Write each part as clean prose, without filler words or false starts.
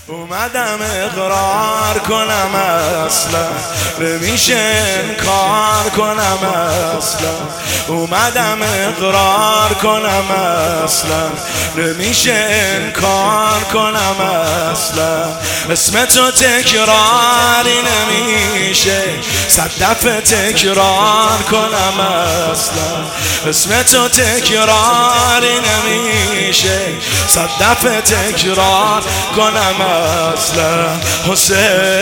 اومدم اقرار کنم اصلا نمیشه انکار کنم اصلا اومدم اقرار کنم اصلا نمیشه انکار کنم اصلا اسم تو تکراری نمیشه صد دفعه تکرار کنم اصلا اسم تو تکراری نمیشه صد دفعه تکرار کنم اصلا حسین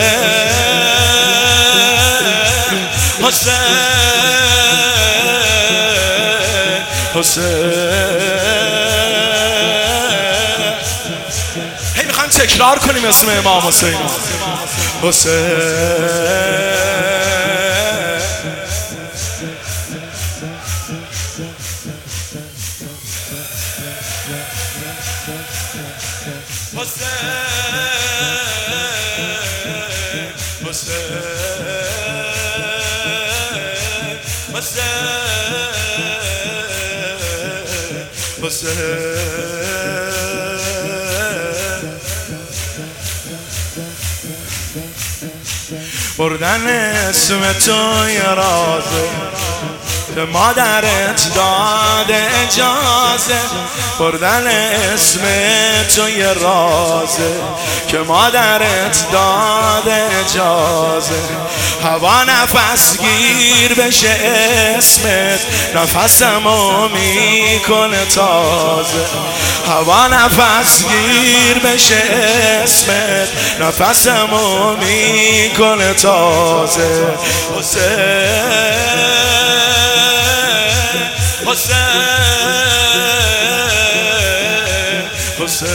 حسین حسین هی میخوایم تکرار کنیم اسم امام حسین حسین بردن اسم تو یه رازه که مادرت داده اجازه بردن اسم تو یه رازه که مادرت داده اجازه هوا نفس گیر بشه اسمت نفسمو میکنه تازه هوا نفس گیر بشه اسمت نفسمو میکنه تازه حسین حسین حسین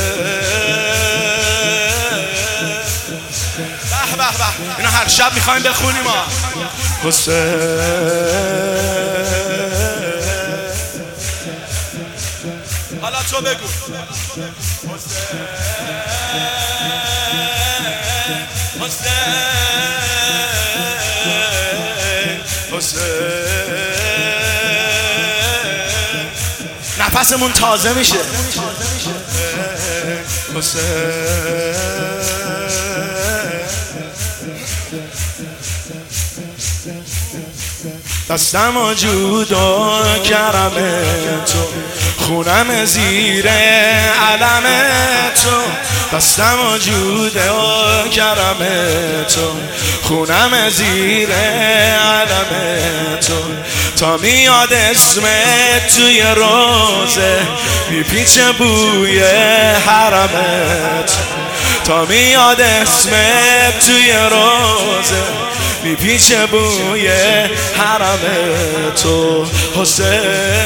به به به اینا هر شب میخوایم بخونیم ها حسین حالا تو بگو حسین حسین حسین نفسمون تازه میشه دستم و جود و کرم تو خونم زیر علم تو دستم و جود و کرم تو خونم زیر علم تو تا میاد اسمت توی روزه میپیچه بوی حرمت تا میاد اسمت توی روزه میپیچه بوی حرم تو حسین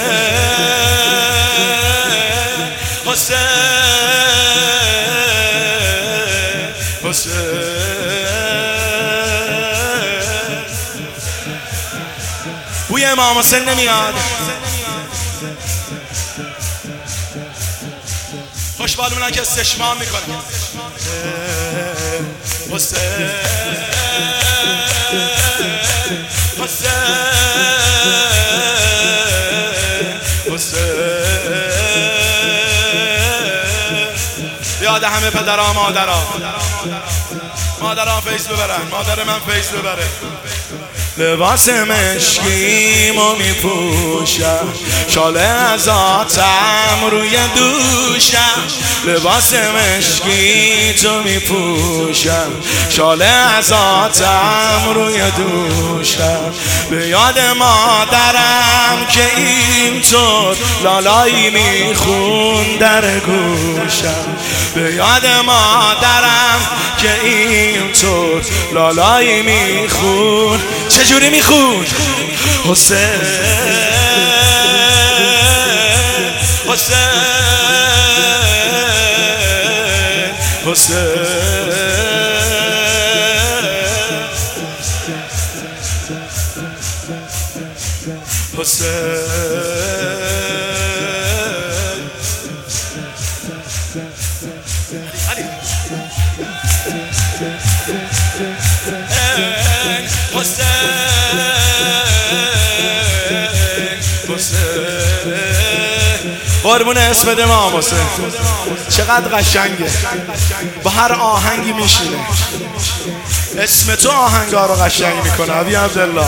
حسین حسین بوی امام حسین نمیاد خوشبالمونن که استشمام میکنن حسین حسین حسین بیاد همه پدرها مادرها فیض ببرن مادر من فیض ببره لباس مشکیمو میپوشم شاله از آتم روی دوشم لباس مشکی تو میپوشم شاله از آتم روی دوشم به یاد مادرم که اینطور لالایی میخون در گوشم به یاد مادرم که اینطور لالایی میخون چجوری میخون حسین حسین حسین حسین قربون اسم امام حسین. چقدر قشنگه، با هر آهنگی میشینه. اسم تو آهنگا رو قشنگ میکنه. ابی عبدالله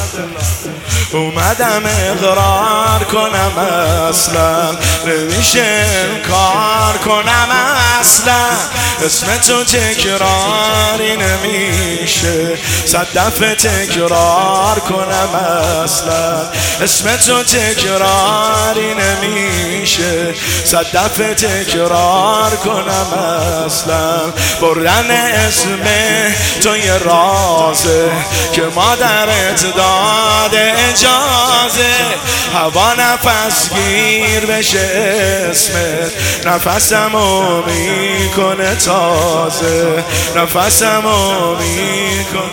اومدم اقرار کنم اصلا نمیشه کار کنم اصلا، اسم تو تکراری نمیشه، صد دفعه تکرار کنم اصلا، اسم تو تکراری نمیشه، صد دفعه تکرار کنم اصلا. بردن اسم تو یه رازه که مادرت داده اجازه، هوا نفس گیر بشه اسمت، نفسمو میکنه تازه، نفسمو میکنه.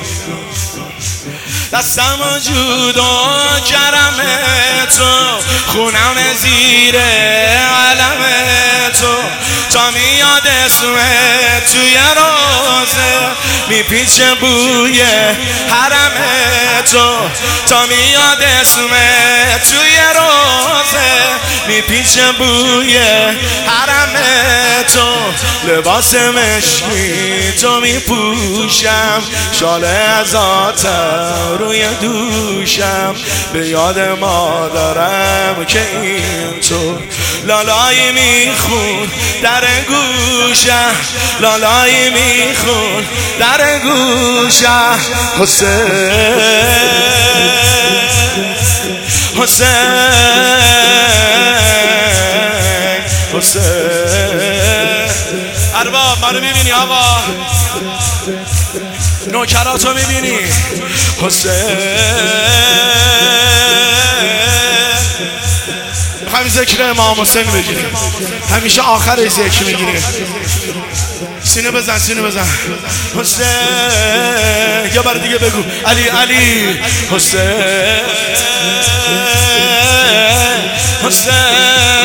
دستمو جدا کرم تو، خونم زیر علم تو، تا میاد اسمت توی روزه میپیچه بوی حرم تو، تا میاد اسمت توی روزه میپیچه بوی حرم تو، لباس مشکی تو میپوشم، شال از آتم روی دوشم، به یاد مادرم که این تو لالایی میخون در گوشم، لالایی میخون در گوشم. حسین حسین حسین. ارباب منو میبینی آقا؟ نوکراتو میبینی؟ حسین همین ذکر امام حسین بگیریم، همیشه آخر ذکر میگیریم. سینه بزن سینه بزن. حسین یه بار دیگه بگو علی علی. حسین حسین